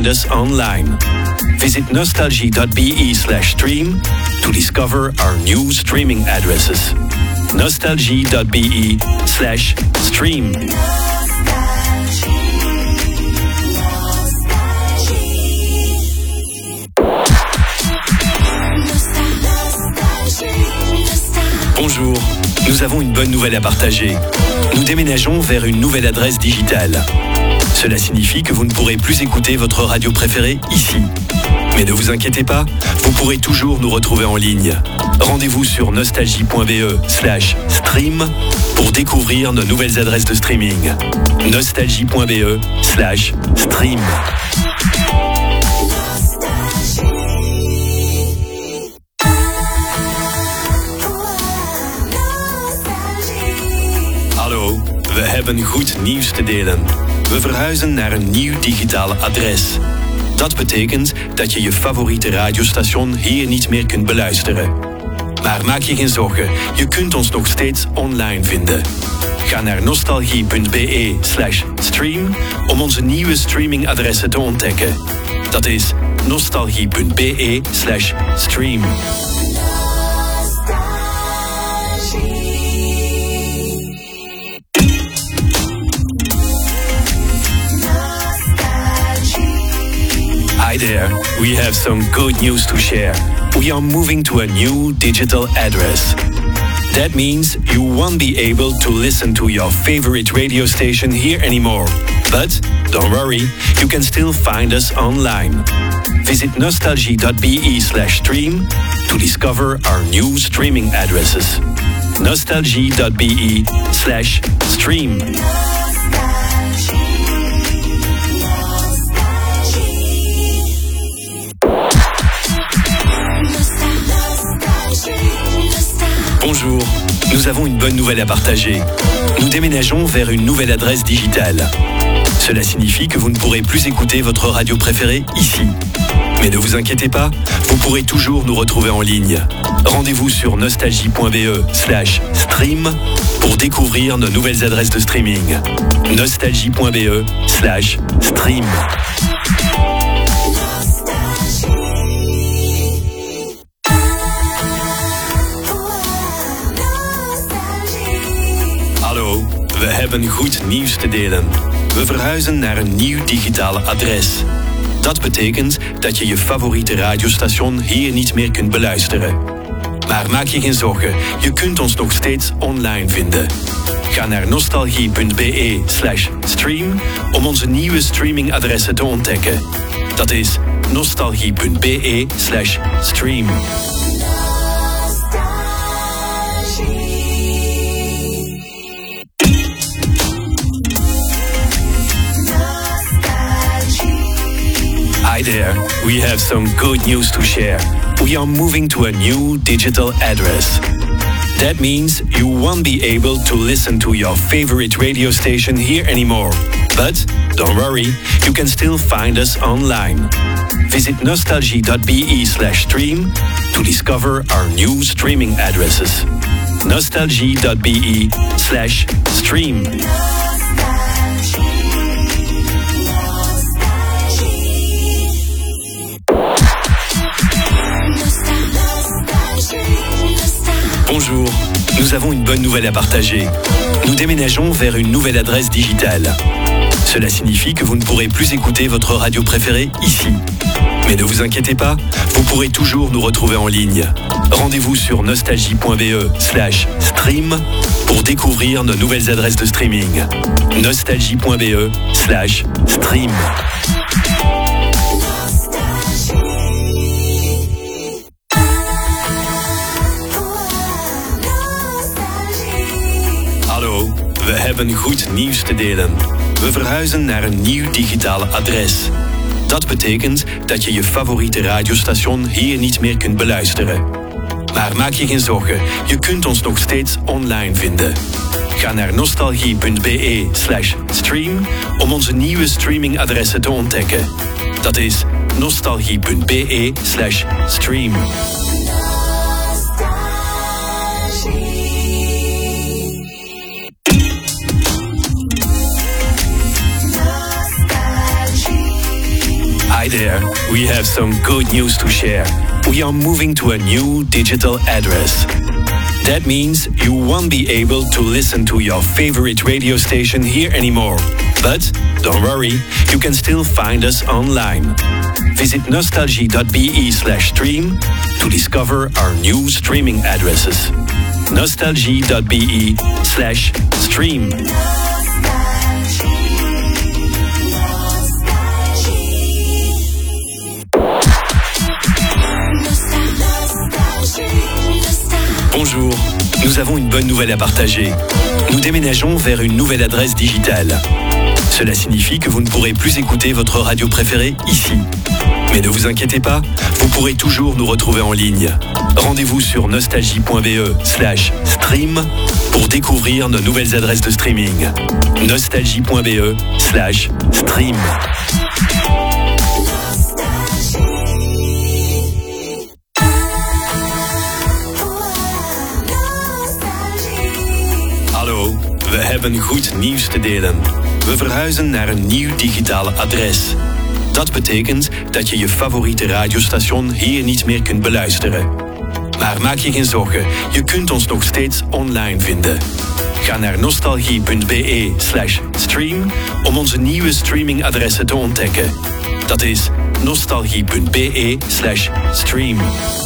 find us online. Visit nostalgie.be/stream to discover our new streaming addresses. nostalgie.be/stream. Bonjour, nous avons une bonne nouvelle à partager. Nous déménageons vers une nouvelle adresse digitale. Cela signifie que vous ne pourrez plus écouter votre radio préférée ici. Mais ne vous inquiétez pas, vous pourrez toujours nous retrouver en ligne. Rendez-vous sur nostalgie.be/stream pour découvrir nos nouvelles adresses de streaming. nostalgie.be/stream. Hallo, we hebben goed nieuws te delen. We verhuizen naar een nieuw digitaal adres. Dat betekent dat je je favoriete radiostation hier niet meer kunt beluisteren. Maar maak je geen zorgen, je kunt ons nog steeds online vinden. Ga naar nostalgie.be/stream om onze nieuwe streamingadressen te ontdekken. Dat is nostalgie.be/stream. Hi there, we have some good news to share. We are moving to a new digital address. That means you won't be able to listen to your favorite radio station here anymore. But don't worry, you can still find us online. Visit nostalgie.be/stream to discover our new streaming addresses. nostalgie.be/stream. Bonjour, nous avons une bonne nouvelle à partager. Nous déménageons vers une nouvelle adresse digitale. Cela signifie que vous ne pourrez plus écouter votre radio préférée ici. Mais ne vous inquiétez pas, vous pourrez toujours nous retrouver en ligne. Rendez-vous sur nostalgie.be/stream pour découvrir nos nouvelles adresses de streaming. nostalgie.be/stream. Hallo, we hebben goed nieuws te delen. We verhuizen naar een nieuw digitaal adres. Dat betekent dat je je favoriete radiostation hier niet meer kunt beluisteren. Maar maak je geen zorgen, je kunt ons nog steeds online vinden. Ga naar nostalgie.be/stream om onze nieuwe streamingadressen te ontdekken. Dat is nostalgie.be/stream. Hi there, we have some good news to share. We are moving to a new digital address. That means you won't be able to listen to your favorite radio station here anymore. But don't worry, you can still find us online. Visit nostalgie.be/stream to discover our new streaming addresses. nostalgie.be/stream. Bonjour, nous avons une bonne nouvelle à partager. Nous déménageons vers une nouvelle adresse digitale. Cela signifie que vous ne pourrez plus écouter votre radio préférée ici. Mais ne vous inquiétez pas, vous pourrez toujours nous retrouver en ligne. Rendez-vous sur nostalgie.be/stream pour découvrir nos nouvelles adresses de streaming. nostalgie.be/stream. Hallo, we hebben goed nieuws te delen. We verhuizen naar een nieuw digitaal adres. Dat betekent dat je je favoriete radiostation hier niet meer kunt beluisteren. Maar maak je geen zorgen, je kunt ons nog steeds online vinden. Ga naar nostalgie.be/stream om onze nieuwe streamingadressen te ontdekken. Dat is nostalgie.be/stream. Hi there, we have some good news to share. We are moving to a new digital address. That means you won't be able to listen to your favorite radio station here anymore. But don't worry, you can still find us online. Visit nostalgie.be/stream to discover our new streaming addresses. nostalgie.be/stream. Bonjour, nous avons une bonne nouvelle à partager. Nous déménageons vers une nouvelle adresse digitale. Cela signifie que vous ne pourrez plus écouter votre radio préférée ici. Mais ne vous inquiétez pas, vous pourrez toujours nous retrouver en ligne. Rendez-vous sur nostalgie.be/stream pour découvrir nos nouvelles adresses de streaming. nostalgie.be/stream. Hallo, we hebben goed nieuws te delen. We verhuizen naar een nieuw digitaal adres. Dat betekent dat je je favoriete radiostation hier niet meer kunt beluisteren. Maar maak je geen zorgen, je kunt ons nog steeds online vinden. Ga naar nostalgie.be/stream om onze nieuwe streamingadressen te ontdekken. Dat is nostalgie.be/stream.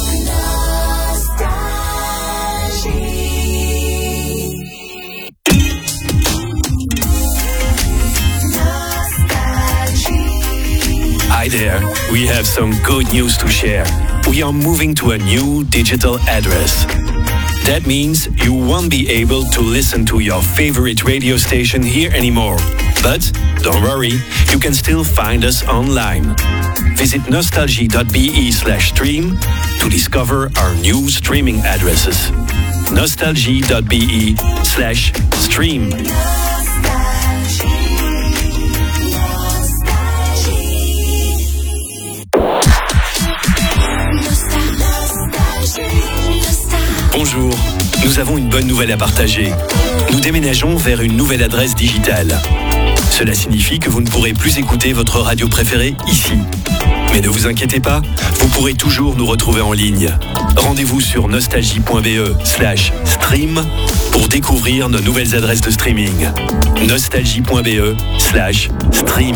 Hi there, we have some good news to share. We are moving to a new digital address. That means you won't be able to listen to your favorite radio station here anymore. But don't worry, you can still find us online. Visit nostalgie.be/stream to discover our new streaming addresses. nostalgie.be/stream. Bonjour, nous avons une bonne nouvelle à partager. Nous déménageons vers une nouvelle adresse digitale. Cela signifie que vous ne pourrez plus écouter votre radio préférée ici. Mais ne vous inquiétez pas, vous pourrez toujours nous retrouver en ligne. Rendez-vous sur nostalgie.be/stream pour découvrir nos nouvelles adresses de streaming. nostalgie.be/stream.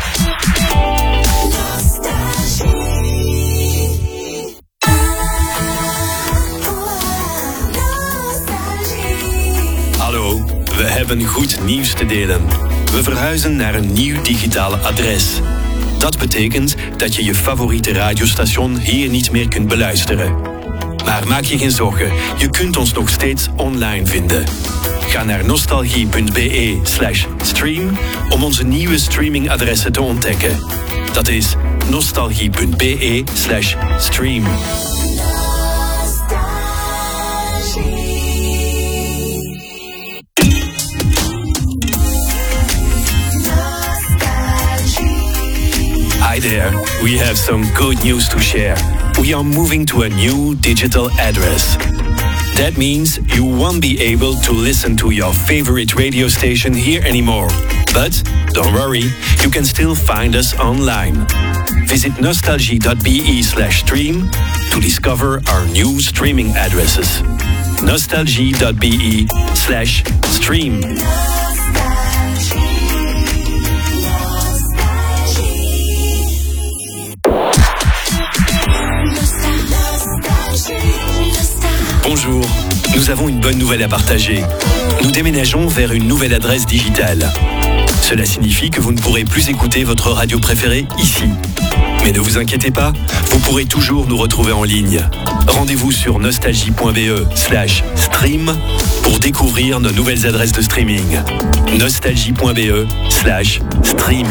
Hallo, we hebben goed nieuws te delen. We verhuizen naar een nieuw digitaal adres. Dat betekent dat je je favoriete radiostation hier niet meer kunt beluisteren. Maar maak je geen zorgen, je kunt ons nog steeds online vinden. Ga naar nostalgie.be/stream om onze nieuwe streamingadressen te ontdekken. Dat is nostalgie.be/stream. Hi there, we have some good news to share. We are moving to a new digital address. That means you won't be able to listen to your favorite radio station here anymore. But don't worry, you can still find us online. Visit nostalgie.be/stream to discover our new streaming addresses. nostalgie.be/stream. Bonjour, nous avons une bonne nouvelle à partager. Nous déménageons vers une nouvelle adresse digitale. Cela signifie que vous ne pourrez plus écouter votre radio préférée ici. Mais ne vous inquiétez pas, vous pourrez toujours nous retrouver en ligne. Rendez-vous sur nostalgie.be/stream pour découvrir nos nouvelles adresses de streaming. nostalgie.be/stream.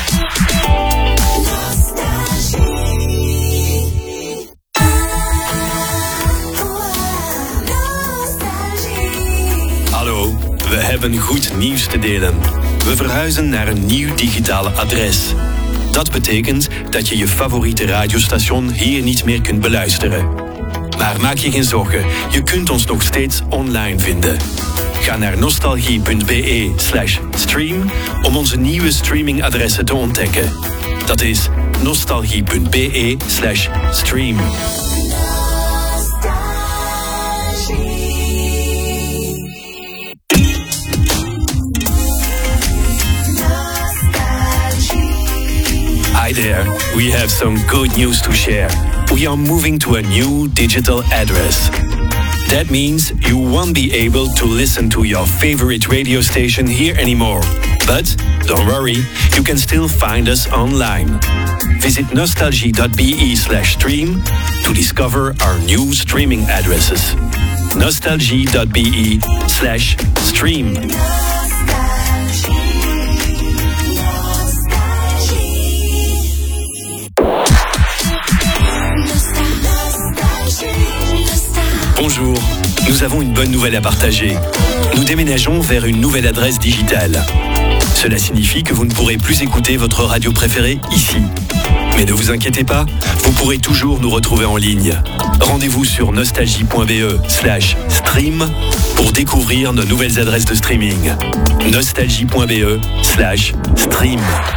Hallo, we hebben goed nieuws te delen. We verhuizen naar een nieuw digitaal adres. Dat betekent dat je je favoriete radiostation hier niet meer kunt beluisteren. Maar maak je geen zorgen, je kunt ons nog steeds online vinden. Ga naar nostalgie.be/stream om onze nieuwe streamingadressen te ontdekken. Dat is nostalgie.be/stream. Hi there, we have some good news to share. We are moving to a new digital address. That means you won't be able to listen to your favorite radio station here anymore. But don't worry, you can still find us online. Visit nostalgie.be/stream to discover our new streaming addresses. nostalgie.be/stream. Bonjour, nous avons une bonne nouvelle à partager. Nous déménageons vers une nouvelle adresse digitale. Cela signifie que vous ne pourrez plus écouter votre radio préférée ici. Mais ne vous inquiétez pas, vous pourrez toujours nous retrouver en ligne. Rendez-vous sur nostalgie.be/stream pour découvrir nos nouvelles adresses de streaming. nostalgie.be/stream.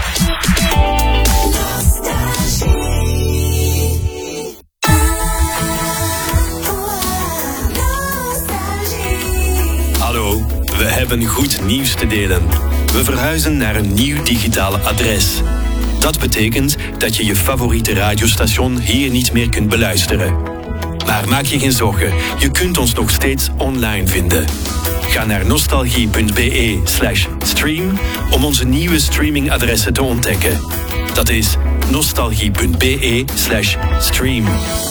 Hallo, we hebben goed nieuws te delen. We verhuizen naar een nieuw digitaal adres. Dat betekent dat je je favoriete radiostation hier niet meer kunt beluisteren. Maar maak je geen zorgen, je kunt ons nog steeds online vinden. Ga naar nostalgie.be/stream om onze nieuwe streamingadressen te ontdekken. Dat is nostalgie.be/stream.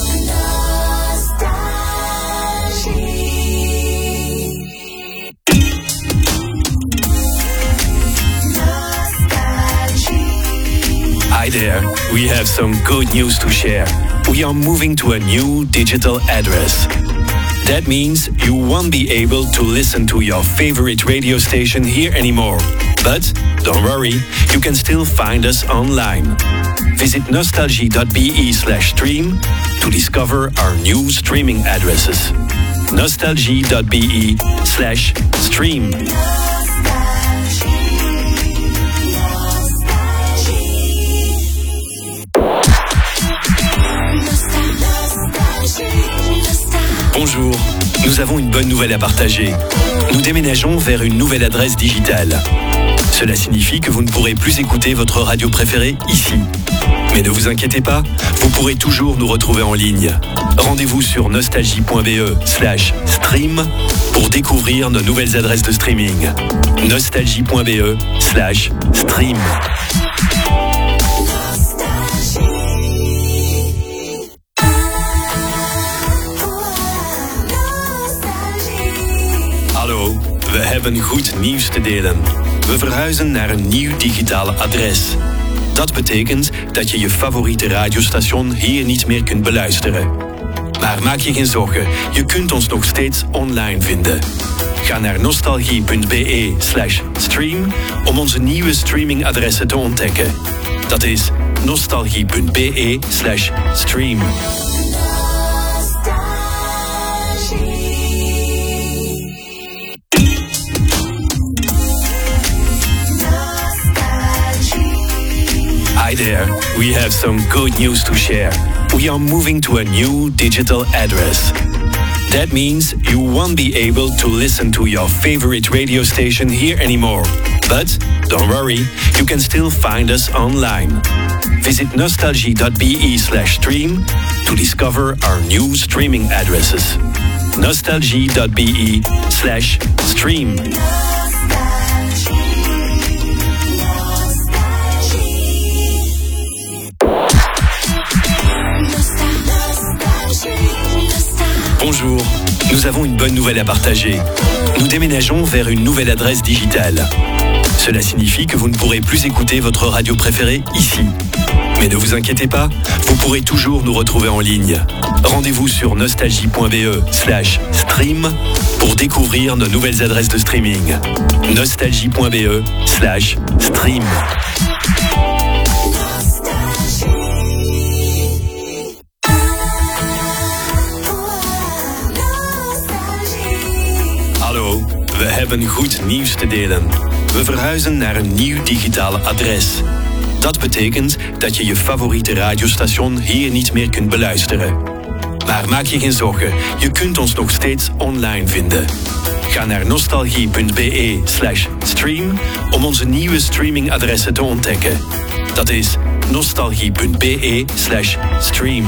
Hi there, we have some good news to share. We are moving to a new digital address. That means you won't be able to listen to your favorite radio station here anymore. But don't worry, you can still find us online. Visit nostalgie.be/stream to discover our new streaming addresses. nostalgie.be/stream. Bonjour, nous avons une bonne nouvelle à partager. Nous déménageons vers une nouvelle adresse digitale. Cela signifie que vous ne pourrez plus écouter votre radio préférée ici. Mais ne vous inquiétez pas, vous pourrez toujours nous retrouver en ligne. Rendez-vous sur nostalgie.be/stream pour découvrir nos nouvelles adresses de streaming. nostalgie.be/stream. Hallo, we hebben goed nieuws te delen. We verhuizen naar een nieuw digitaal adres. Dat betekent dat je je favoriete radiostation hier niet meer kunt beluisteren. Maar maak je geen zorgen, je kunt ons nog steeds online vinden. Ga naar nostalgie.be/stream om onze nieuwe streamingadressen te ontdekken. Dat is nostalgie.be/stream. Hi there, we have some good news to share. We are moving to a new digital address. That means you won't be able to listen to your favorite radio station here anymore. But don't worry, you can still find us online. Visit nostalgie.be/stream to discover our new streaming addresses. nostalgie.be/stream. Bonjour, nous avons une bonne nouvelle à partager. Nous déménageons vers une nouvelle adresse digitale. Cela signifie que vous ne pourrez plus écouter votre radio préférée ici. Mais ne vous inquiétez pas, vous pourrez toujours nous retrouver en ligne. Rendez-vous sur nostalgie.be/stream pour découvrir nos nouvelles adresses de streaming. nostalgie.be/stream. Hallo, we hebben goed nieuws te delen. We verhuizen naar een nieuw digitaal adres. Dat betekent dat je je favoriete radiostation hier niet meer kunt beluisteren. Maar maak je geen zorgen, je kunt ons nog steeds online vinden. Ga naar nostalgie.be/stream om onze nieuwe streamingadressen te ontdekken. Dat is nostalgie.be/stream.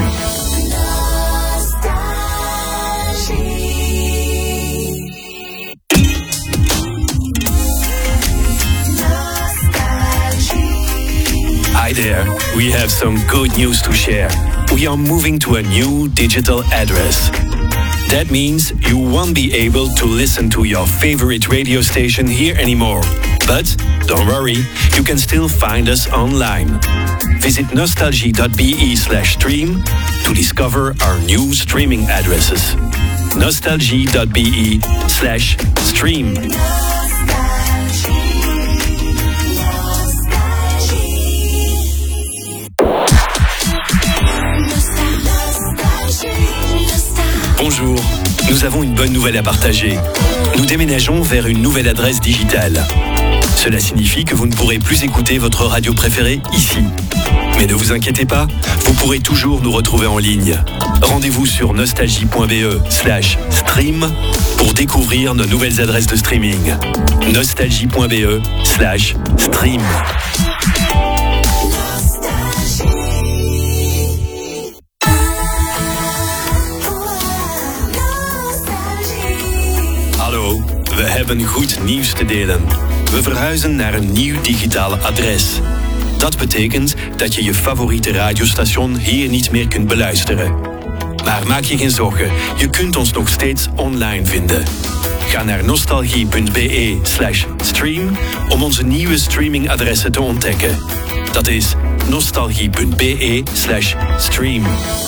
Hi there, we have some good news to share. We are moving to a new digital address. That means you won't be able to listen to your favorite radio station here anymore. But don't worry, you can still find us online. Visit nostalgie.be/stream to discover our new streaming addresses. nostalgie.be/stream. Bonjour, nous avons une bonne nouvelle à partager. Nous déménageons vers une nouvelle adresse digitale. Cela signifie que vous ne pourrez plus écouter votre radio préférée ici. Mais ne vous inquiétez pas, vous pourrez toujours nous retrouver en ligne. Rendez-vous sur nostalgie.be/stream pour découvrir nos nouvelles adresses de streaming. nostalgie.be/stream. Hallo, we hebben goed nieuws te delen. We verhuizen naar een nieuw digitaal adres. Dat betekent dat je je favoriete radiostation hier niet meer kunt beluisteren. Maar maak je geen zorgen, je kunt ons nog steeds online vinden. Ga naar nostalgie.be/stream om onze nieuwe streamingadressen te ontdekken. Dat is nostalgie.be/stream.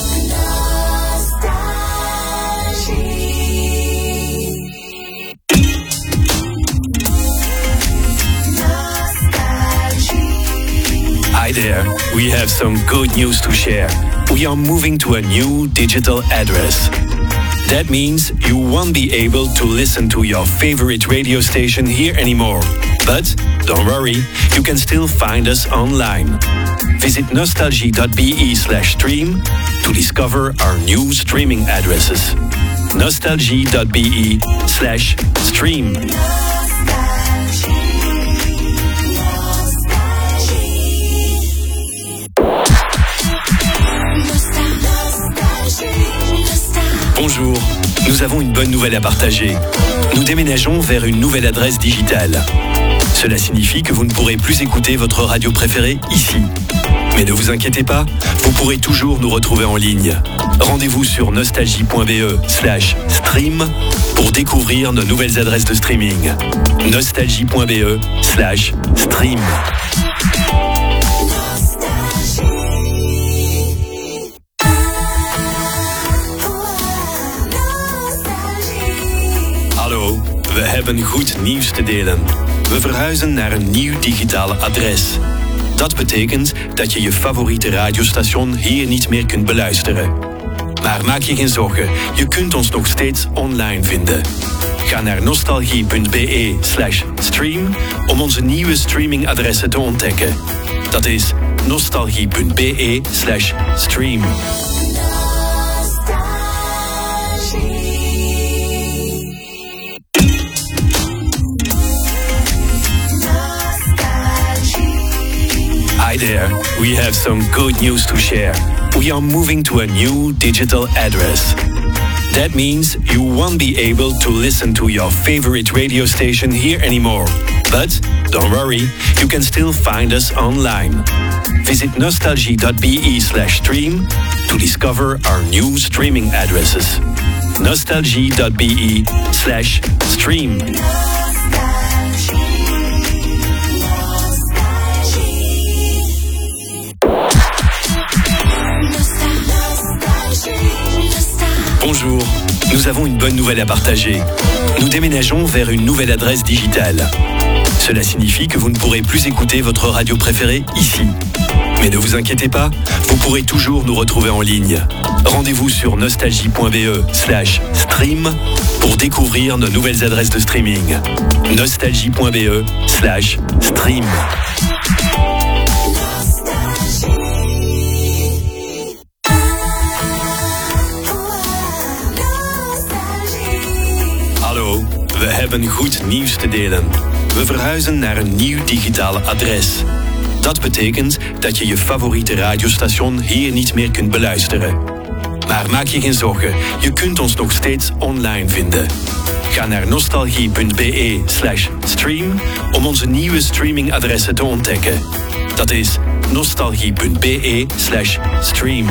Hi there, we have some good news to share. We are moving to a new digital address. That means you won't be able to listen to your favorite radio station here anymore. But don't worry, you can still find us online. Visit nostalgie.be/stream to discover our new streaming addresses. nostalgie.be/stream. Bonjour, nous avons une bonne nouvelle à partager. Nous déménageons vers une nouvelle adresse digitale. Cela signifie que vous ne pourrez plus écouter votre radio préférée ici. Mais ne vous inquiétez pas, vous pourrez toujours nous retrouver en ligne. Rendez-vous sur nostalgie.be/stream pour découvrir nos nouvelles adresses de streaming. nostalgie.be/stream. Hallo, we hebben goed nieuws te delen. We verhuizen naar een nieuw digitaal adres. Dat betekent dat je je favoriete radiostation hier niet meer kunt beluisteren. Maar maak je geen zorgen, je kunt ons nog steeds online vinden. Ga naar nostalgie.be/stream om onze nieuwe streamingadressen te ontdekken. Dat is nostalgie.be/stream. Hi there, we have some good news to share. We are moving to a new digital address. That means you won't be able to listen to your favorite radio station here anymore. But don't worry, you can still find us online. Visit nostalgie.be/stream to discover our new streaming addresses. nostalgie.be/stream. Bonjour, nous avons une bonne nouvelle à partager. Nous déménageons vers une nouvelle adresse digitale. Cela signifie que vous ne pourrez plus écouter votre radio préférée ici. Mais ne vous inquiétez pas, vous pourrez toujours nous retrouver en ligne. Rendez-vous sur nostalgie.be/stream pour découvrir nos nouvelles adresses de streaming. nostalgie.be/stream. hebben goed nieuws te delen. We verhuizen naar een nieuw digitaal adres. Dat betekent dat je je favoriete radiostation hier niet meer kunt beluisteren. Maar maak je geen zorgen, je kunt ons nog steeds online vinden. Ga naar nostalgie.be/stream om onze nieuwe streamingadressen te ontdekken. Dat is nostalgie.be/stream.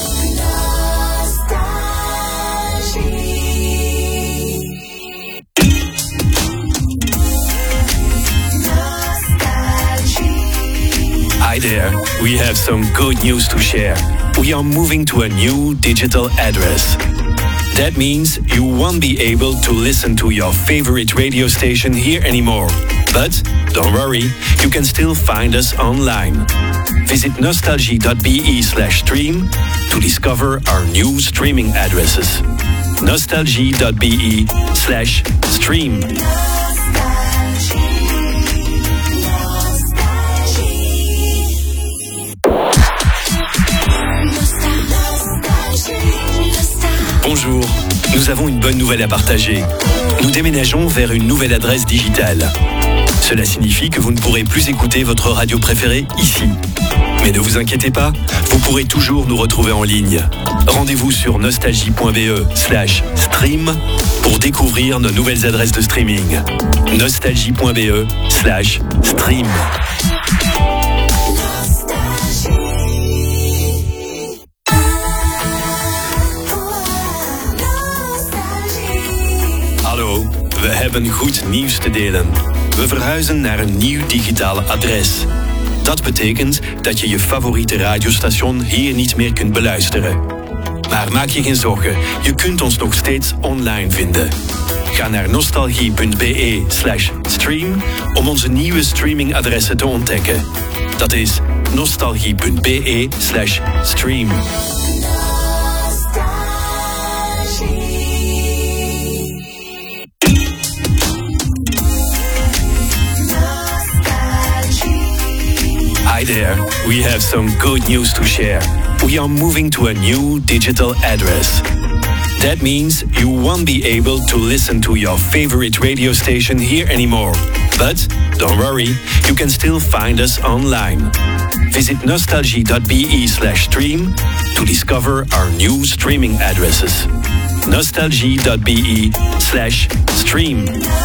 Hi there, we have some good news to share. We are moving to a new digital address. That means you won't be able to listen to your favorite radio station here anymore. But don't worry, you can still find us online. Visit nostalgie.be/stream to discover our new streaming addresses. nostalgie.be/stream. Bonjour, nous avons une bonne nouvelle à partager. Nous déménageons vers une nouvelle adresse digitale. Cela signifie que vous ne pourrez plus écouter votre radio préférée ici. Mais ne vous inquiétez pas, vous pourrez toujours nous retrouver en ligne. Rendez-vous sur nostalgie.be/stream pour découvrir nos nouvelles adresses de streaming. nostalgie.be/stream. Hallo, we hebben goed nieuws te delen. We verhuizen naar een nieuw digitaal adres. Dat betekent dat je je favoriete radiostation hier niet meer kunt beluisteren. Maar maak je geen zorgen, je kunt ons nog steeds online vinden. Ga naar nostalgie.be/stream om onze nieuwe streamingadressen te ontdekken. Dat is nostalgie.be/stream. Hi there, we have some good news to share. We are moving to a new digital address. That means you won't be able to listen to your favorite radio station here anymore. But don't worry, you can still find us online. Visit nostalgie.be/stream to discover our new streaming addresses. nostalgie.be/stream.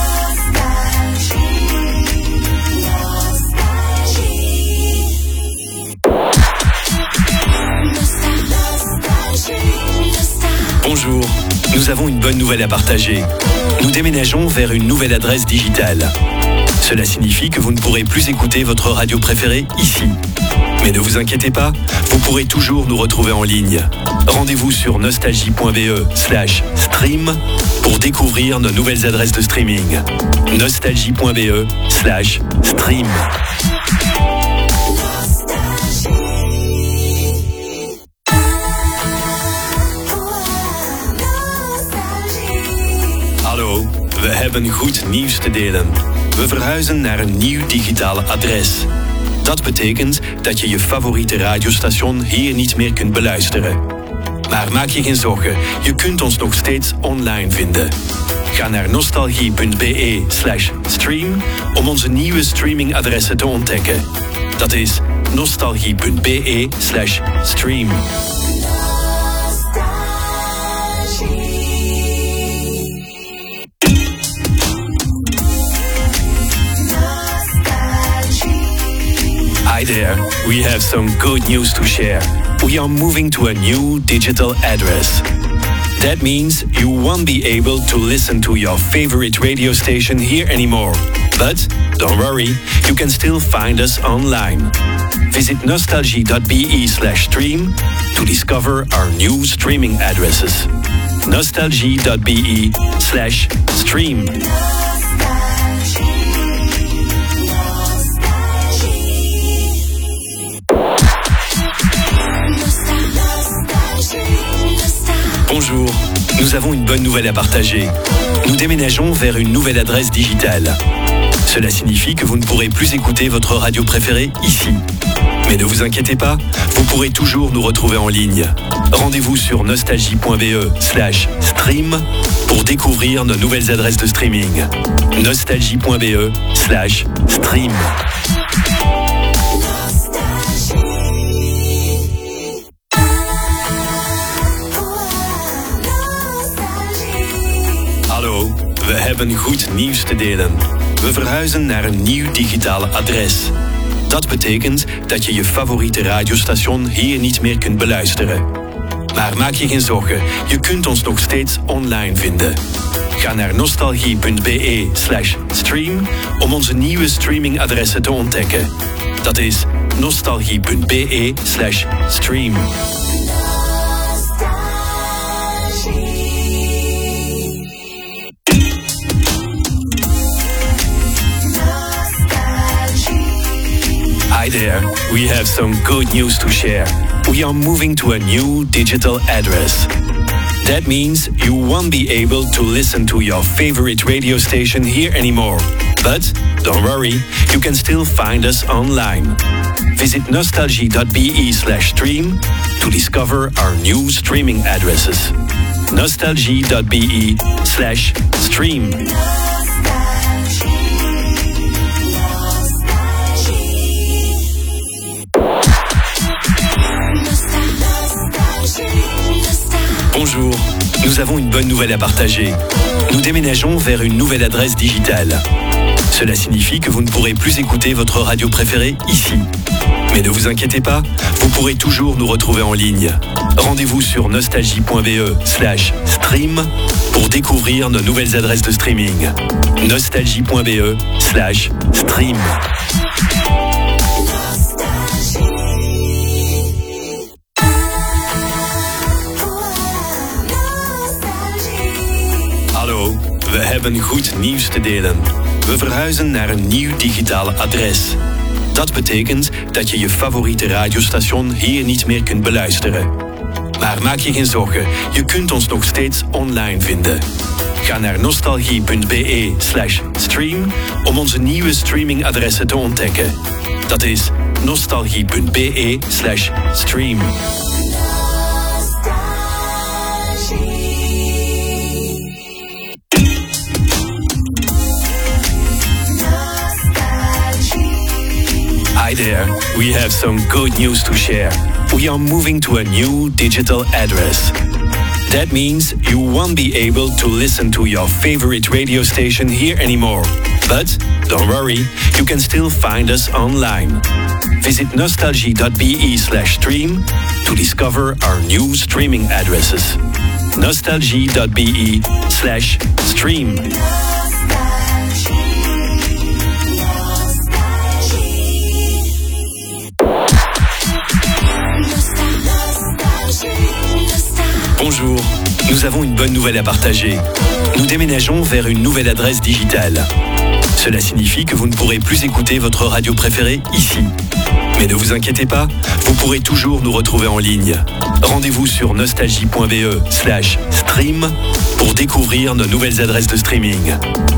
Bonjour, nous avons une bonne nouvelle à partager. Nous déménageons vers une nouvelle adresse digitale. Cela signifie que vous ne pourrez plus écouter votre radio préférée ici. Mais ne vous inquiétez pas, vous pourrez toujours nous retrouver en ligne. Rendez-vous sur nostalgie.be/stream pour découvrir nos nouvelles adresses de streaming. nostalgie.be/stream. Hallo, we hebben goed nieuws te delen. We verhuizen naar een nieuw digitaal adres. Dat betekent dat je je favoriete radiostation hier niet meer kunt beluisteren. Maar maak je geen zorgen, je kunt ons nog steeds online vinden. Ga naar nostalgie.be/stream om onze nieuwe streamingadressen te ontdekken. Dat is nostalgie.be/stream. Hi there, we have some good news to share. We are moving to a new digital address. That means you won't be able to listen to your favorite radio station here anymore. But don't worry, you can still find us online. Visit nostalgie.be/stream to discover our new streaming addresses. nostalgie.be/stream. Bonjour, nous avons une bonne nouvelle à partager. Nous déménageons vers une nouvelle adresse digitale. Cela signifie que vous ne pourrez plus écouter votre radio préférée ici. Mais ne vous inquiétez pas, vous pourrez toujours nous retrouver en ligne. Rendez-vous sur nostalgie.be/stream pour découvrir nos nouvelles adresses de streaming. nostalgie.be/stream. Hallo, we hebben goed nieuws te delen. We verhuizen naar een nieuw digitaal adres. Dat betekent dat je je favoriete radiostation hier niet meer kunt beluisteren. Maar maak je geen zorgen, je kunt ons nog steeds online vinden. Ga naar nostalgie.be/stream om onze nieuwe streamingadressen te ontdekken. Dat is nostalgie.be/stream. Hi there, we have some good news to share. We are moving to a new digital address. That means you won't be able to listen to your favorite radio station here anymore. But don't worry, you can still find us online. Visit nostalgie.be/stream to discover our new streaming addresses. nostalgie.be/stream. Bonjour, nous avons une bonne nouvelle à partager. Nous déménageons vers une nouvelle adresse digitale. Cela signifie que vous ne pourrez plus écouter votre radio préférée ici. Mais ne vous inquiétez pas, vous pourrez toujours nous retrouver en ligne. Rendez-vous sur nostalgie.be/stream pour découvrir nos nouvelles adresses de streaming. nostalgie.be/stream. Hallo, we hebben goed nieuws te delen. We verhuizen naar een nieuw digitaal adres. Dat betekent dat je je favoriete radiostation hier niet meer kunt beluisteren. Maar maak je geen zorgen, je kunt ons nog steeds online vinden. Ga naar nostalgie.be/stream om onze nieuwe streamingadressen te ontdekken. Dat is nostalgie.be/stream. Hi there, we have some good news to share. We are moving to a new digital address. That means you won't be able to listen to your favorite radio station here anymore. But don't worry, you can still find us online. Visit nostalgie.be/stream to discover our new streaming addresses. nostalgie.be/stream. Bonjour, nous avons une bonne nouvelle à partager. Nous déménageons vers une nouvelle adresse digitale. Cela signifie que vous ne pourrez plus écouter votre radio préférée ici. Mais ne vous inquiétez pas, vous pourrez toujours nous retrouver en ligne. Rendez-vous sur nostalgie.be/stream pour découvrir nos nouvelles adresses de streaming.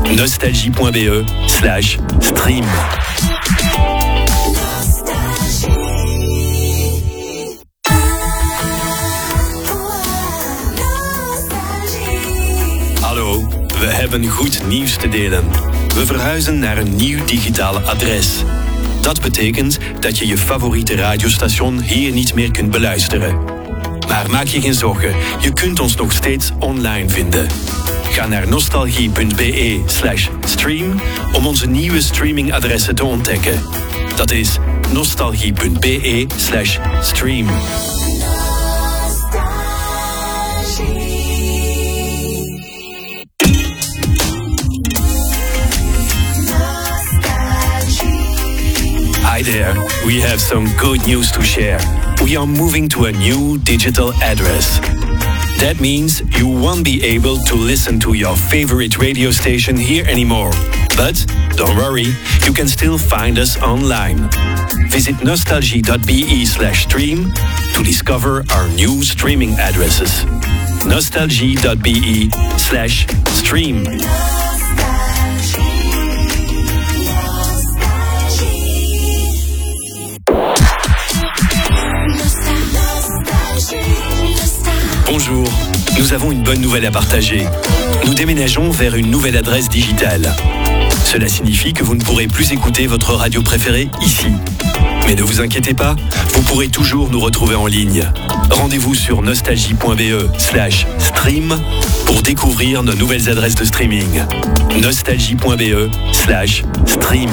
nostalgie.be/stream. Hallo, we hebben goed nieuws te delen. We verhuizen naar een nieuw digitaal adres. Dat betekent dat je je favoriete radiostation hier niet meer kunt beluisteren. Maar maak je geen zorgen, je kunt ons nog steeds online vinden. Ga naar nostalgie.be/stream om onze nieuwe streamingadressen te ontdekken. Dat is nostalgie.be/stream. Hi there, we have some good news to share. We are moving to a new digital address. That means you won't be able to listen to your favorite radio station here anymore. But don't worry, you can still find us online. Visit nostalgie.be/stream to discover our new streaming addresses. nostalgie.be/stream. Bonjour, nous avons une bonne nouvelle à partager. Nous déménageons vers une nouvelle adresse digitale. Cela signifie que vous ne pourrez plus écouter votre radio préférée ici. Mais ne vous inquiétez pas, vous pourrez toujours nous retrouver en ligne. Rendez-vous sur nostalgie.be/stream pour découvrir nos nouvelles adresses de streaming. nostalgie.be/stream.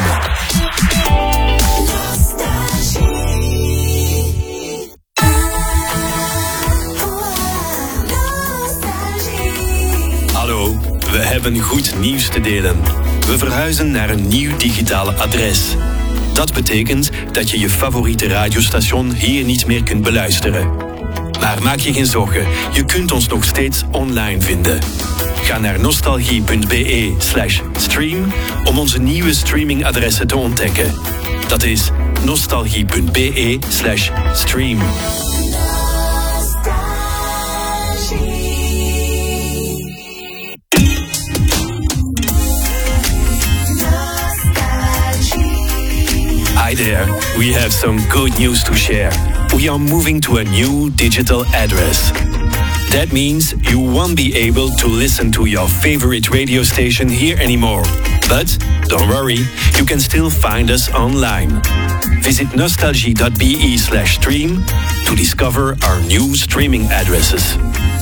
Hallo, we hebben goed nieuws te delen. We verhuizen naar een nieuw digitaal adres. Dat betekent dat je je favoriete radiostation hier niet meer kunt beluisteren. Maar maak je geen zorgen, je kunt ons nog steeds online vinden. Ga naar nostalgie.be/stream om onze nieuwe streamingadressen te ontdekken. Dat is nostalgie.be/stream. Hi there, we have some good news to share. We are moving to a new digital address. That means you won't be able to listen to your favorite radio station here anymore. But don't worry, you can still find us online. Visit nostalgie.be/stream to discover our new streaming addresses.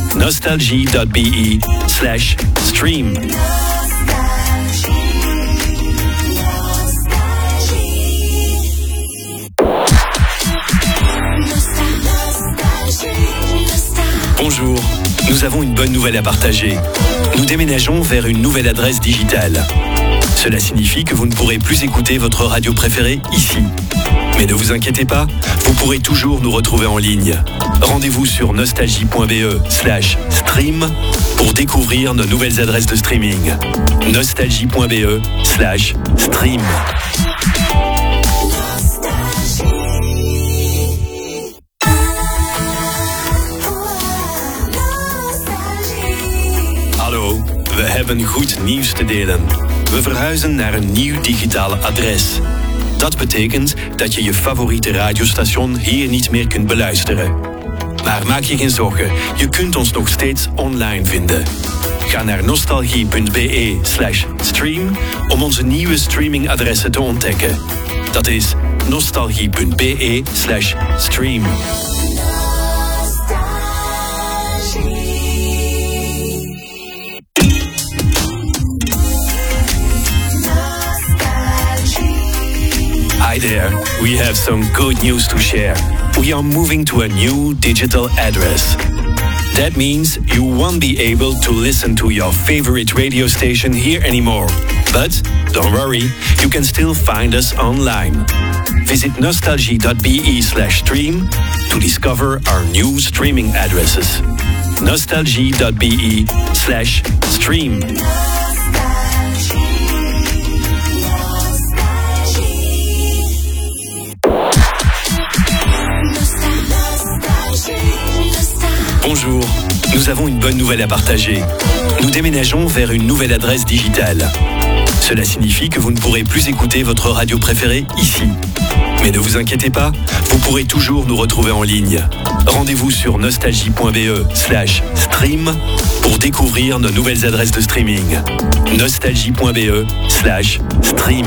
nostalgie.be/stream. Bonjour, nous avons une bonne nouvelle à partager. Nous déménageons vers une nouvelle adresse digitale. Cela signifie que vous ne pourrez plus écouter votre radio préférée ici. Mais ne vous inquiétez pas, vous pourrez toujours nous retrouver en ligne. Rendez-vous sur nostalgie.be/stream pour découvrir nos nouvelles adresses de streaming. nostalgie.be/stream. Hallo, we hebben goed nieuws te delen. We verhuizen naar een nieuw digitaal adres. Dat betekent dat je je favoriete radiostation hier niet meer kunt beluisteren. Maar maak je geen zorgen, je kunt ons nog steeds online vinden. Ga naar nostalgie.be/stream om onze nieuwe streamingadressen te ontdekken. Dat is nostalgie.be/stream. Hi there, we have some good news to share. We are moving to a new digital address. That means you won't be able to listen to your favorite radio station here anymore. But don't worry, you can still find us online. Visit nostalgie.be/stream to discover our new streaming addresses. nostalgie.be/stream. Bonjour, nous avons une bonne nouvelle à partager. Nous déménageons vers une nouvelle adresse digitale. Cela signifie que vous ne pourrez plus écouter votre radio préférée ici. Mais ne vous inquiétez pas, vous pourrez toujours nous retrouver en ligne. Rendez-vous sur nostalgie.be/stream pour découvrir nos nouvelles adresses de streaming. nostalgie.be/stream.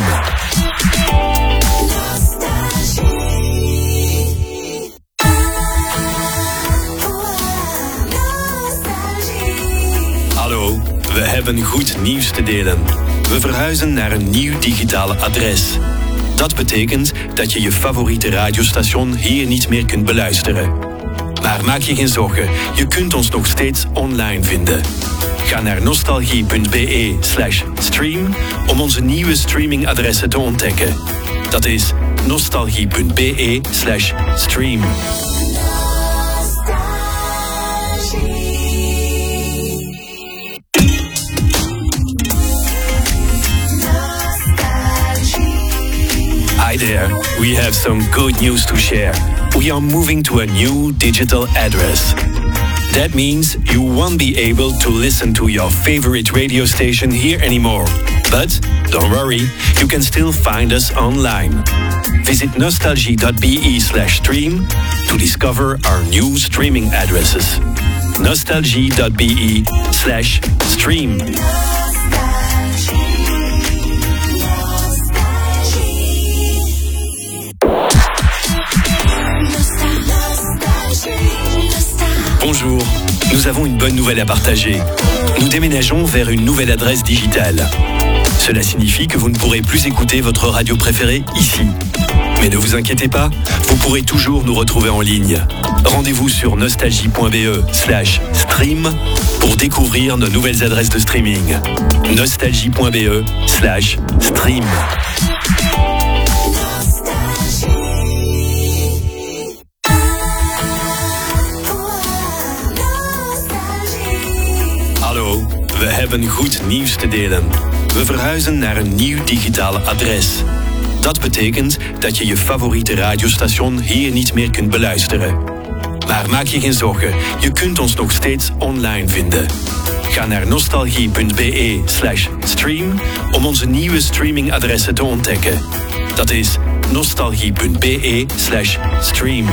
Hallo, we hebben goed nieuws te delen. We verhuizen naar een nieuw digitaal adres. Dat betekent dat je je favoriete radiostation hier niet meer kunt beluisteren. Maar maak je geen zorgen, je kunt ons nog steeds online vinden. Ga naar nostalgie.be/stream om onze nieuwe streamingadressen te ontdekken. Dat is nostalgie.be/stream. Hi there, we have some good news to share. We are moving to a new digital address. That means you won't be able to listen to your favorite radio station here anymore. But don't worry, you can still find us online. Visit nostalgie.be/stream to discover our new streaming addresses. nostalgie.be/stream. Bonjour, nous avons une bonne nouvelle à partager. Nous déménageons vers une nouvelle adresse digitale. Cela signifie que vous ne pourrez plus écouter votre radio préférée ici. Mais ne vous inquiétez pas, vous pourrez toujours nous retrouver en ligne. Rendez-vous sur nostalgie.be/stream pour découvrir nos nouvelles adresses de streaming. nostalgie.be/stream. Hallo, we hebben goed nieuws te delen. We verhuizen naar een nieuw digitaal adres. Dat betekent dat je je favoriete radiostation hier niet meer kunt beluisteren. Maar maak je geen zorgen, je kunt ons nog steeds online vinden. Ga naar nostalgie.be/stream om onze nieuwe streamingadressen te ontdekken. Dat is nostalgie.be/stream.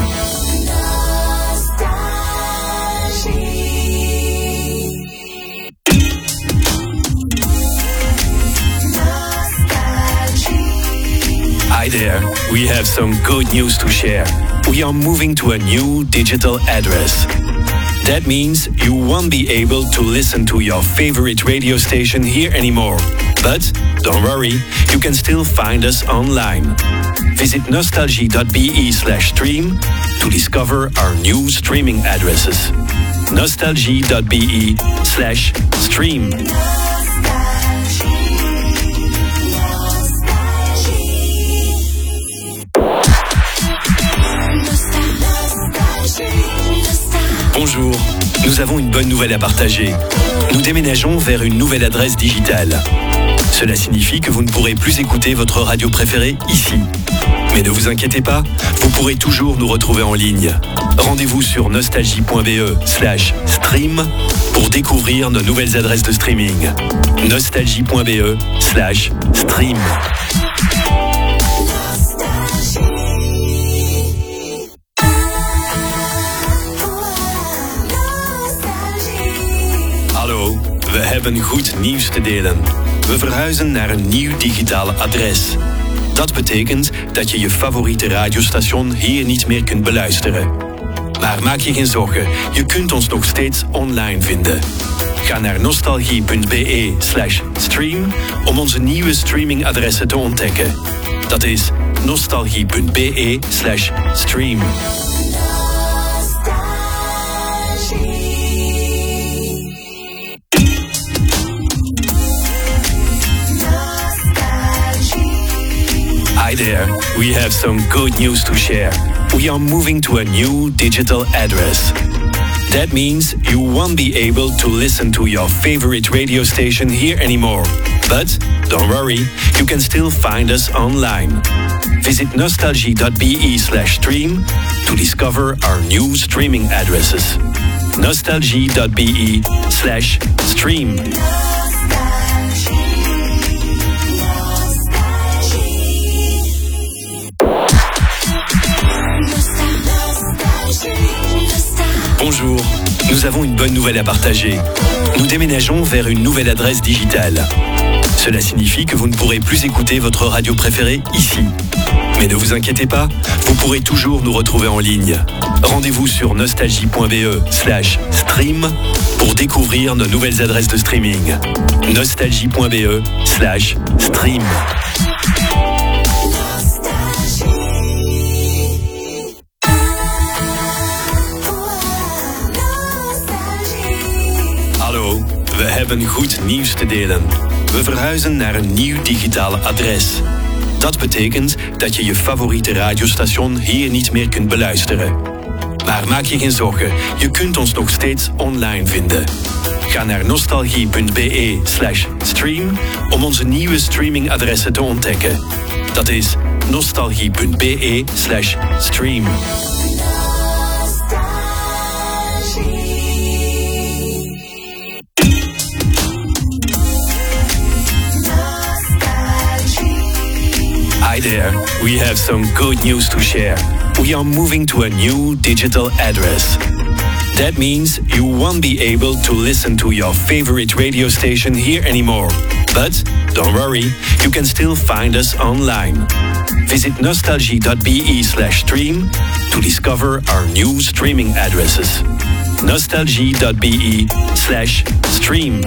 Hi there, we have some good news to share. We are moving to a new digital address. That means you won't be able to listen to your favorite radio station here anymore. But don't worry, you can still find us online. Visit nostalgie.be/stream to discover our new streaming addresses. nostalgie.be/stream. Bonjour, nous avons une bonne nouvelle à partager. Nous déménageons vers une nouvelle adresse digitale. Cela signifie que vous ne pourrez plus écouter votre radio préférée ici. Mais ne vous inquiétez pas, vous pourrez toujours nous retrouver en ligne. Rendez-vous sur nostalgie.be/stream pour découvrir nos nouvelles adresses de streaming. nostalgie.be/stream. Hallo, we hebben goed nieuws te delen. We verhuizen naar een nieuw digitaal adres. Dat betekent dat je je favoriete radiostation hier niet meer kunt beluisteren. Maar maak je geen zorgen, je kunt ons nog steeds online vinden. Ga naar nostalgie.be/stream om onze nieuwe streamingadressen te ontdekken. Dat is nostalgie.be/stream. Hi there, we have some good news to share. We are moving to a new digital address. That means you won't be able to listen to your favorite radio station here anymore. But don't worry, you can still find us online. Visit nostalgie.be/stream to discover our new streaming addresses. nostalgie.be/stream. Bonjour, nous avons une bonne nouvelle à partager. Nous déménageons vers une nouvelle adresse digitale. Cela signifie que vous ne pourrez plus écouter votre radio préférée ici. Mais ne vous inquiétez pas, vous pourrez toujours nous retrouver en ligne. Rendez-vous sur nostalgie.be/stream pour découvrir nos nouvelles adresses de streaming. nostalgie.be/stream. Hallo, we hebben goed nieuws te delen. We verhuizen naar een nieuw digitaal adres. Dat betekent dat je je favoriete radiostation hier niet meer kunt beluisteren. Maar maak je geen zorgen, je kunt ons nog steeds online vinden. Ga naar nostalgie.be/stream om onze nieuwe streamingadressen te ontdekken. Dat is nostalgie.be/stream. Hi there, we have some good news to share. We are moving to a new digital address. That means you won't be able to listen to your favorite radio station here anymore. But don't worry, you can still find us online. Visit nostalgie.be/stream to discover our new streaming addresses. nostalgie.be/stream.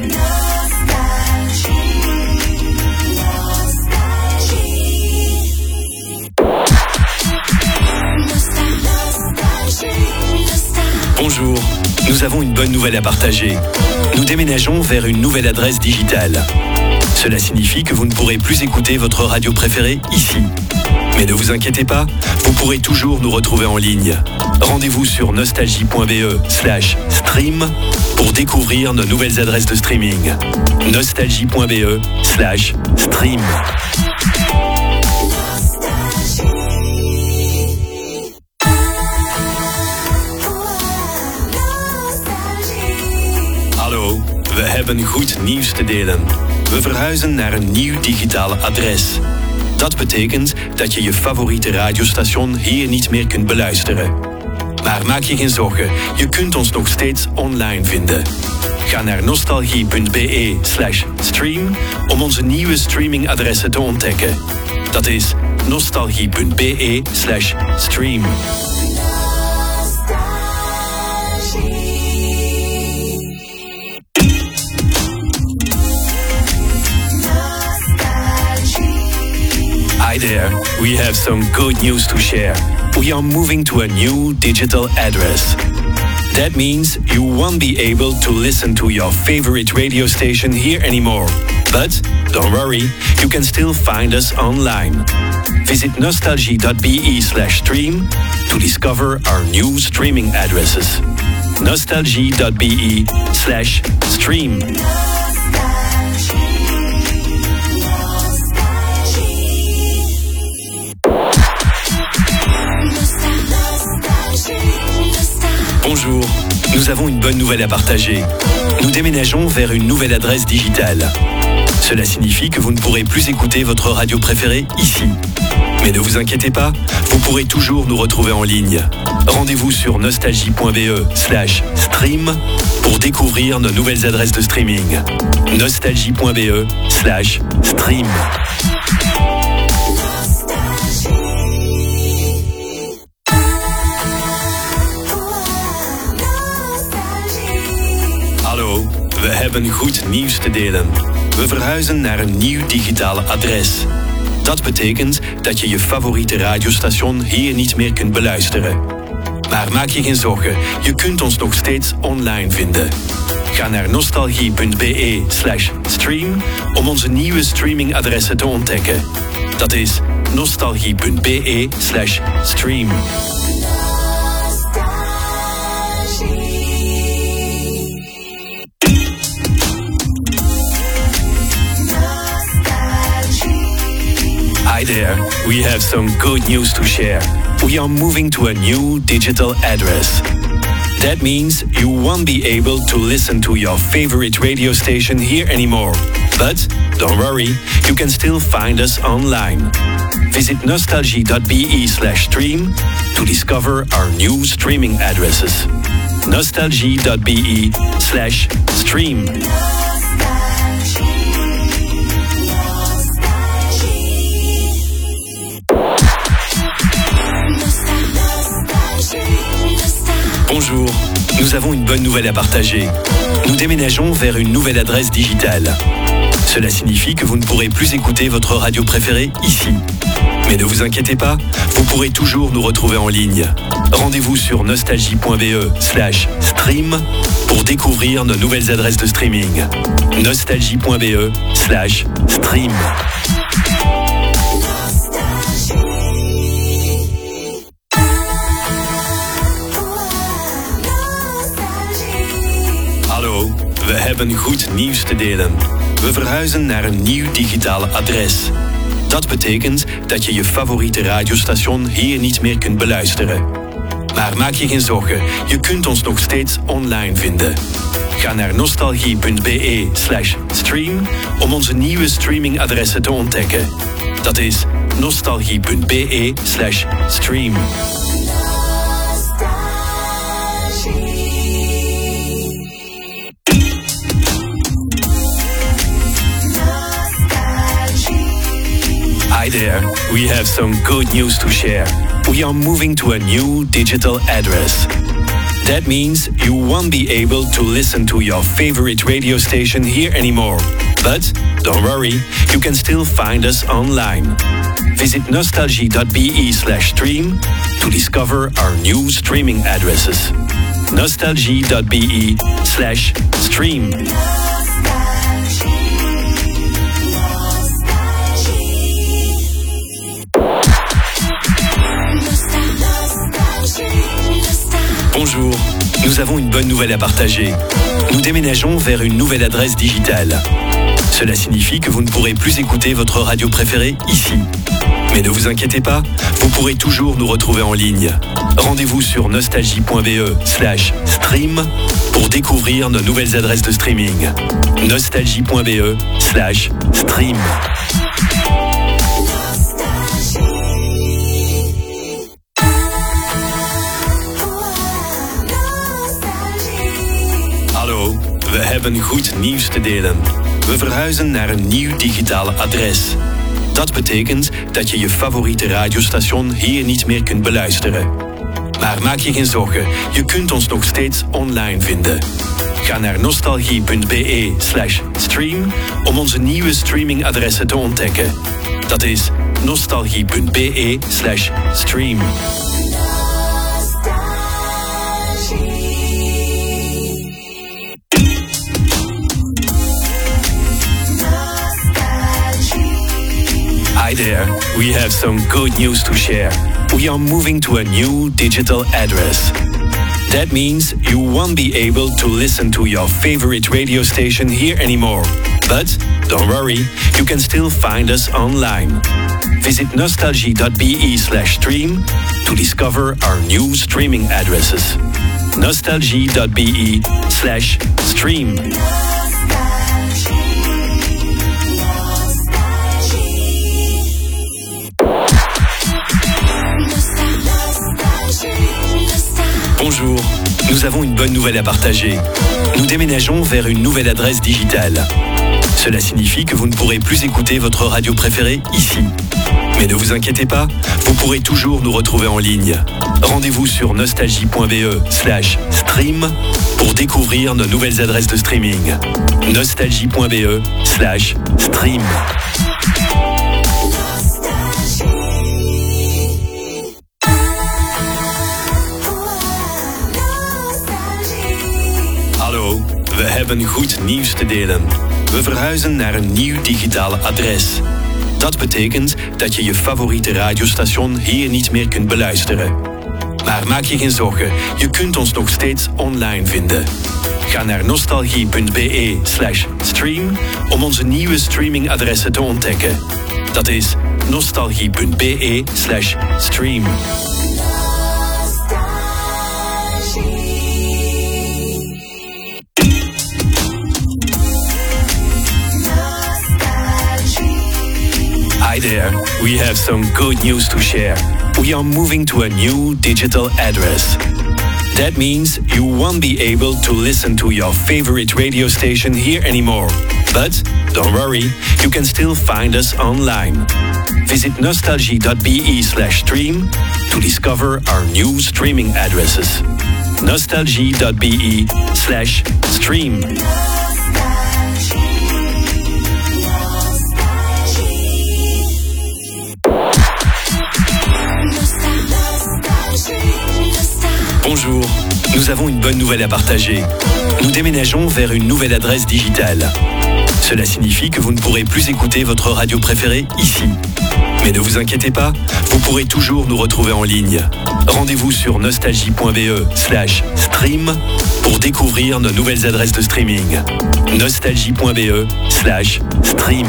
Bonjour, nous avons une bonne nouvelle à partager. Nous déménageons vers une nouvelle adresse digitale. Cela signifie que vous ne pourrez plus écouter votre radio préférée ici. Mais ne vous inquiétez pas, vous pourrez toujours nous retrouver en ligne. Rendez-vous sur nostalgie.be/stream pour découvrir nos nouvelles adresses de streaming. nostalgie.be/stream. Hallo, we hebben goed nieuws te delen. We verhuizen naar een nieuw digitaal adres. Dat betekent dat je je favoriete radiostation hier niet meer kunt beluisteren. Maar maak je geen zorgen, je kunt ons nog steeds online vinden. Ga naar nostalgie.be/stream om onze nieuwe streamingadressen te ontdekken. Dat is nostalgie.be/stream. Hi there, we have some good news to share. We are moving to a new digital address. That means you won't be able to listen to your favorite radio station here anymore. But don't worry, you can still find us online. Visit nostalgie.be/stream to discover our new streaming addresses. nostalgie.be/stream. Bonjour, nous avons une bonne nouvelle à partager. Nous déménageons vers une nouvelle adresse digitale. Cela signifie que vous ne pourrez plus écouter votre radio préférée ici. Mais ne vous inquiétez pas, vous pourrez toujours nous retrouver en ligne. Rendez-vous sur nostalgie.be/stream pour découvrir nos nouvelles adresses de streaming. nostalgie.be/stream. Hallo, we hebben goed nieuws te delen. We verhuizen naar een nieuw digitaal adres. Dat betekent dat je je favoriete radiostation hier niet meer kunt beluisteren. Maar maak je geen zorgen, je kunt ons nog steeds online vinden. Ga naar nostalgie.be/stream om onze nieuwe streamingadressen te ontdekken. Dat is nostalgie.be/stream. Hi there, we have some good news to share. We are moving to a new digital address. That means you won't be able to listen to your favorite radio station here anymore. But don't worry, you can still find us online. Visit nostalgie.be/stream to discover our new streaming addresses. nostalgie.be/stream. Bonjour, nous avons une bonne nouvelle à partager. Nous déménageons vers une nouvelle adresse digitale. Cela signifie que vous ne pourrez plus écouter votre radio préférée ici. Mais ne vous inquiétez pas, vous pourrez toujours nous retrouver en ligne. Rendez-vous sur nostalgie.be/stream pour découvrir nos nouvelles adresses de streaming. nostalgie.be/stream. Hallo, we hebben goed nieuws te delen. We verhuizen naar een nieuw digitaal adres. Dat betekent dat je je favoriete radiostation hier niet meer kunt beluisteren. Maar maak je geen zorgen, je kunt ons nog steeds online vinden. Ga naar nostalgie.be/stream om onze nieuwe streamingadressen te ontdekken. Dat is nostalgie.be/stream. we have some good news to share. We are moving to a new digital address. That means you won't be able to listen to your favorite radio station here anymore. But don't worry, you can still find us online. Visit nostalgie.be/stream to discover our new streaming addresses. nostalgie.be/stream. Bonjour, nous avons une bonne nouvelle à partager. Nous déménageons vers une nouvelle adresse digitale. Cela signifie que vous ne pourrez plus écouter votre radio préférée ici. Mais ne vous inquiétez pas, vous pourrez toujours nous retrouver en ligne. Rendez-vous sur nostalgie.be/stream pour découvrir nos nouvelles adresses de streaming. nostalgie.be/stream. Hallo, we hebben goed nieuws te delen. We verhuizen naar een nieuw digitaal adres. Dat betekent dat je je favoriete radiostation hier niet meer kunt beluisteren. Maar maak je geen zorgen, je kunt ons nog steeds online vinden. Ga naar nostalgie.be/stream om onze nieuwe streamingadressen te ontdekken. Dat is nostalgie.be/stream. Hi there, we have some good news to share. We are moving to a new digital address. That means you won't be able to listen to your favorite radio station here anymore. But don't worry, you can still find us online. Visit nostalgie.be/stream to discover our new streaming addresses. nostalgie.be/stream. Bonjour, nous avons une bonne nouvelle à partager. Nous déménageons vers une nouvelle adresse digitale. Cela signifie que vous ne pourrez plus écouter votre radio préférée ici. Mais ne vous inquiétez pas, vous pourrez toujours nous retrouver en ligne. Rendez-vous sur nostalgie.be/stream pour découvrir nos nouvelles adresses de streaming. nostalgie.be/stream. Hallo, we hebben goed nieuws te delen. We verhuizen naar een nieuw digitaal adres. Dat betekent dat je je favoriete radiostation hier niet meer kunt beluisteren. Maar maak je geen zorgen, je kunt ons nog steeds online vinden. Ga naar nostalgie.be/stream om onze nieuwe streamingadressen te ontdekken. Dat is nostalgie.be/stream. Hi there, we have some good news to share. We are moving to a new digital address. That means you won't be able to listen to your favorite radio station here anymore. But don't worry, you can still find us online. Visit nostalgie.be/stream to discover our new streaming addresses. nostalgie.be/stream. Bonjour, nous avons une bonne nouvelle à partager. Nous déménageons vers une nouvelle adresse digitale. Cela signifie que vous ne pourrez plus écouter votre radio préférée ici. Mais ne vous inquiétez pas, vous pourrez toujours nous retrouver en ligne. Rendez-vous sur nostalgie.be/stream pour découvrir nos nouvelles adresses de streaming. nostalgie.be/stream.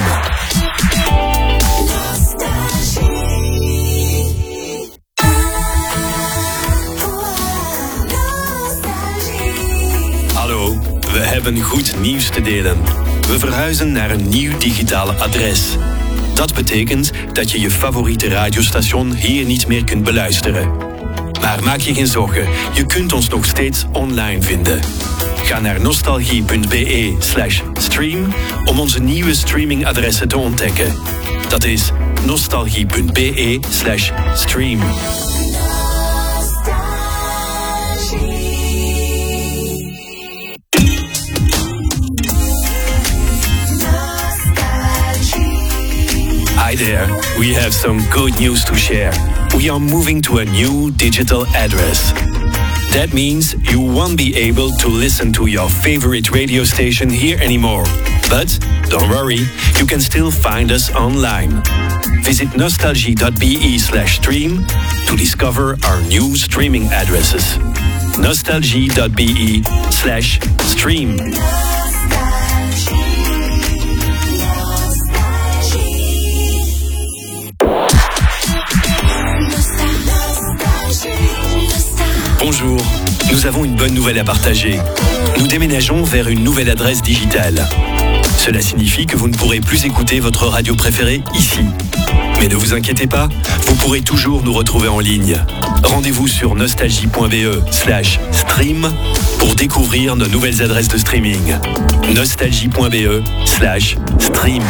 Hallo, we hebben goed nieuws te delen. We verhuizen naar een nieuw digitaal adres. Dat betekent dat je je favoriete radiostation hier niet meer kunt beluisteren. Maar maak je geen zorgen, je kunt ons nog steeds online vinden. Ga naar nostalgie.be/stream om onze nieuwe streamingadressen te ontdekken. Dat is nostalgie.be/stream. Hi there, we have some good news to share. We are moving to a new digital address. That means you won't be able to listen to your favorite radio station here anymore. But don't worry, you can still find us online. Visit nostalgie.be/stream to discover our new streaming addresses. nostalgie.be/stream. Bonjour, nous avons une bonne nouvelle à partager. Nous déménageons vers une nouvelle adresse digitale. Cela signifie que vous ne pourrez plus écouter votre radio préférée ici. Mais ne vous inquiétez pas, vous pourrez toujours nous retrouver en ligne. Rendez-vous sur nostalgie.be/stream pour découvrir nos nouvelles adresses de streaming. nostalgie.be/stream.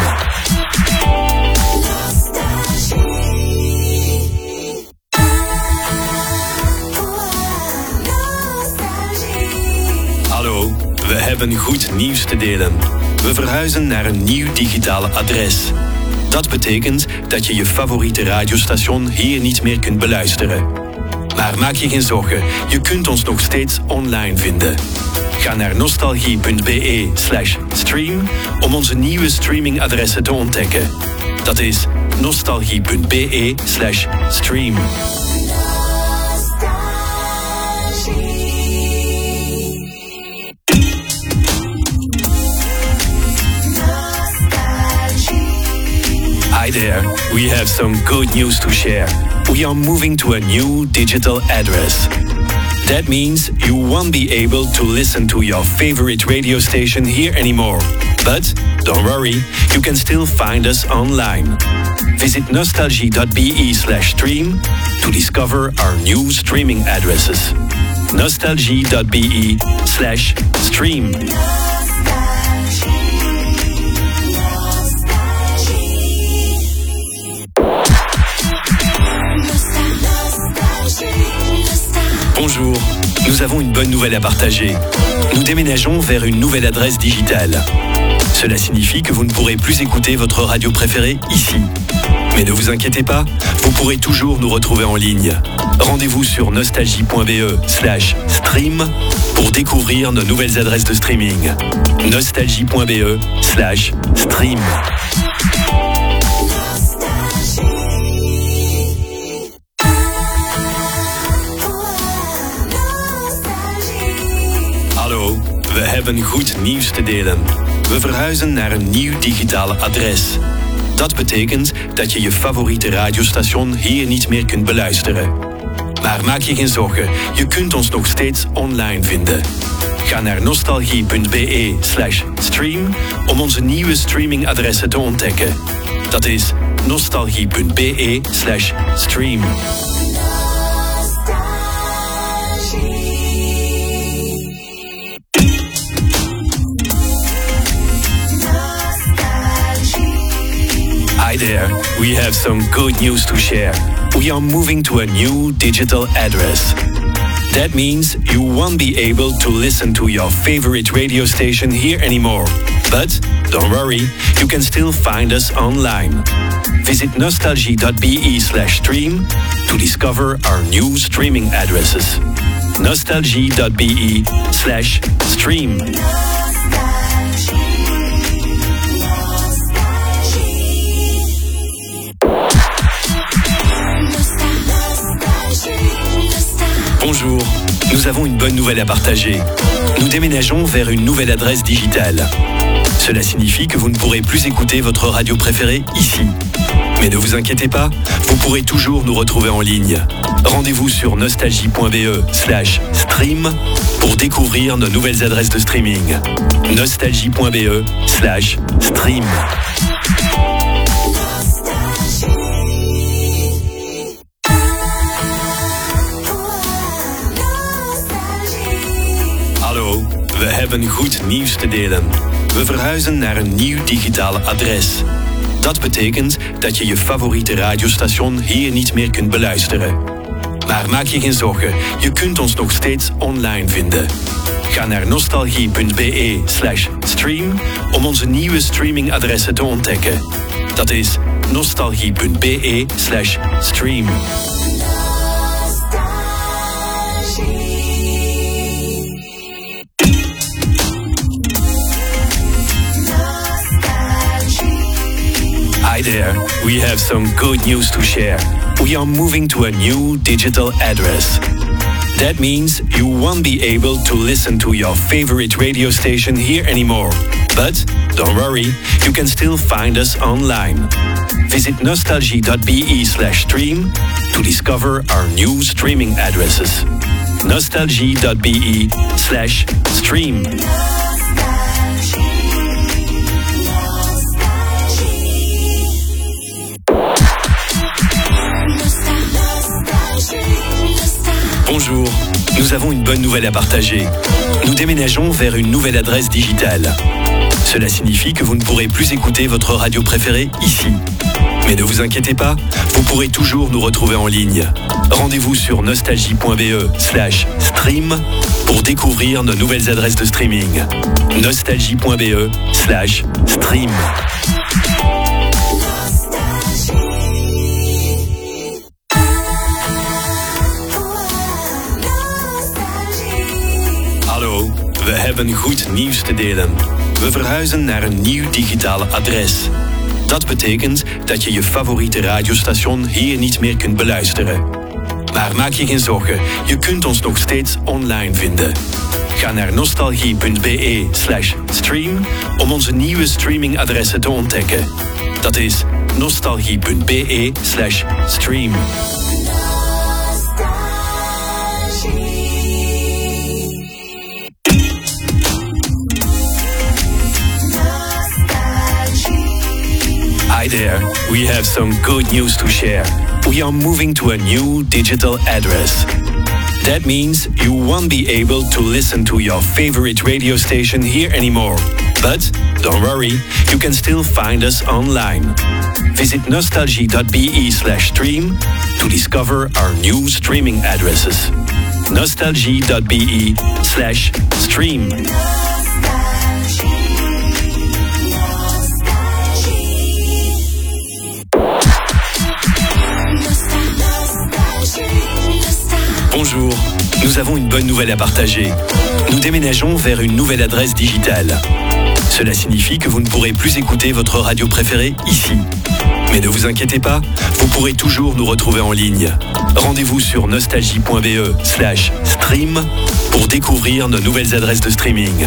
Hallo, we hebben goed nieuws te delen. We verhuizen naar een nieuw digitaal adres. Dat betekent dat je je favoriete radiostation hier niet meer kunt beluisteren. Maar maak je geen zorgen, je kunt ons nog steeds online vinden. Ga naar nostalgie.be/stream om onze nieuwe streamingadressen te ontdekken. Dat is nostalgie.be/stream. Hi there, we have some good news to share. We are moving to a new digital address. That means you won't be able to listen to your favorite radio station here anymore. But don't worry, you can still find us online. Visit nostalgie.be/stream to discover our new streaming addresses. nostalgie.be/stream. Bonjour, nous avons une bonne nouvelle à partager. Nous déménageons vers une nouvelle adresse digitale. Cela signifie que vous ne pourrez plus écouter votre radio préférée ici. Mais ne vous inquiétez pas, vous pourrez toujours nous retrouver en ligne. Rendez-vous sur nostalgie.be/stream pour découvrir nos nouvelles adresses de streaming. nostalgie.be/stream. Hallo, we hebben goed nieuws te delen. We verhuizen naar een nieuw digitaal adres. Dat betekent dat je je favoriete radiostation hier niet meer kunt beluisteren. Maar maak je geen zorgen, je kunt ons nog steeds online vinden. Ga naar nostalgie.be/stream om onze nieuwe streamingadressen te ontdekken. Dat is nostalgie.be/stream. Hi there, we have some good news to share. We are moving to a new digital address. That means you won't be able to listen to your favorite radio station here anymore. But don't worry, you can still find us online. Visit nostalgie.be/stream to discover our new streaming addresses. nostalgie.be/stream. Bonjour, nous avons une bonne nouvelle à partager. Nous déménageons vers une nouvelle adresse digitale. Cela signifie que vous ne pourrez plus écouter votre radio préférée ici. Mais ne vous inquiétez pas, vous pourrez toujours nous retrouver en ligne. Rendez-vous sur nostalgie.be/stream pour découvrir nos nouvelles adresses de streaming. nostalgie.be/stream. Hallo, we hebben goed nieuws te delen. We verhuizen naar een nieuw digitaal adres. Dat betekent dat je je favoriete radiostation hier niet meer kunt beluisteren. Maar maak je geen zorgen, je kunt ons nog steeds online vinden. Ga naar nostalgie.be/stream om onze nieuwe streamingadressen te ontdekken. Dat is nostalgie.be/stream. Hi there, we have some good news to share. We are moving to a new digital address. That means you won't be able to listen to your favorite radio station here anymore. But don't worry, you can still find us online. Visit nostalgie.be/stream to discover our new streaming addresses. nostalgie.be/stream. Bonjour, nous avons une bonne nouvelle à partager. Nous déménageons vers une nouvelle adresse digitale. Cela signifie que vous ne pourrez plus écouter votre radio préférée ici. Mais ne vous inquiétez pas, vous pourrez toujours nous retrouver en ligne. Rendez-vous sur nostalgie.be/stream pour découvrir nos nouvelles adresses de streaming. nostalgie.be/stream. Hallo, we hebben goed nieuws te delen. We verhuizen naar een nieuw digitale adres. Dat betekent dat je je favoriete radiostation hier niet meer kunt beluisteren. Maar maak je geen zorgen, je kunt ons nog steeds online vinden. Ga naar nostalgie.be/stream om onze nieuwe streamingadressen te ontdekken. Dat is nostalgie.be/stream. Hi there, we have some good news to share. We are moving to a new digital address. That means you won't be able to listen to your favorite radio station here anymore. But don't worry, you can still find us online. Visit nostalgie.be/stream to discover our new streaming addresses. nostalgie.be/stream. Bonjour, nous avons une bonne nouvelle à partager. Nous déménageons vers une nouvelle adresse digitale. Cela signifie que vous ne pourrez plus écouter votre radio préférée ici. Mais ne vous inquiétez pas, vous pourrez toujours nous retrouver en ligne. Rendez-vous sur nostalgie.be/stream pour découvrir nos nouvelles adresses de streaming.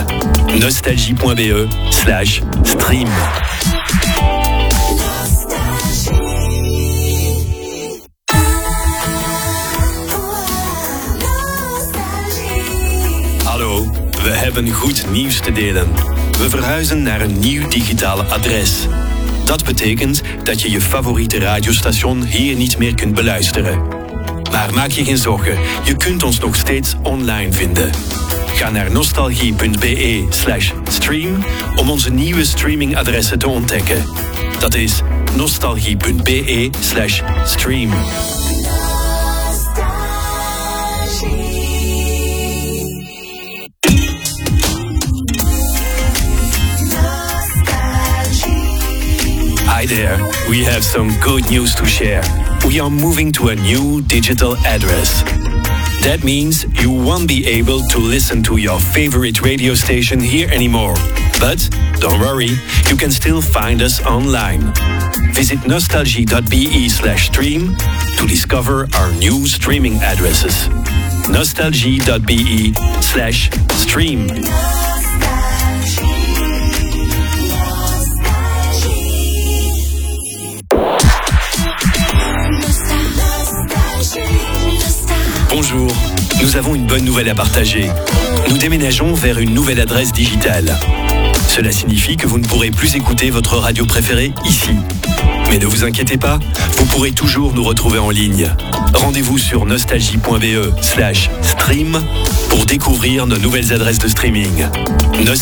nostalgie.be/stream. Hallo, we hebben goed nieuws te delen. We verhuizen naar een nieuw digitale adres. Dat betekent dat je je favoriete radiostation hier niet meer kunt beluisteren. Maar maak je geen zorgen, je kunt ons nog steeds online vinden. Ga naar nostalgie.be/stream om onze nieuwe streamingadressen te ontdekken. Dat is nostalgie.be/stream. Hi there, we have some good news to share. We are moving to a new digital address. That means you won't be able to listen to your favorite radio station here anymore. But don't worry, you can still find us online. Visit nostalgie.be/stream to discover our new streaming addresses. nostalgie.be/stream. Bonjour, nous avons une bonne nouvelle à partager. Nous déménageons vers une nouvelle adresse digitale. Cela signifie que vous ne pourrez plus écouter votre radio préférée ici. Mais ne vous inquiétez pas, vous pourrez toujours nous retrouver en ligne. Rendez-vous sur nostalgie.be/stream pour découvrir nos nouvelles adresses de streaming. nostalgie.be/stream.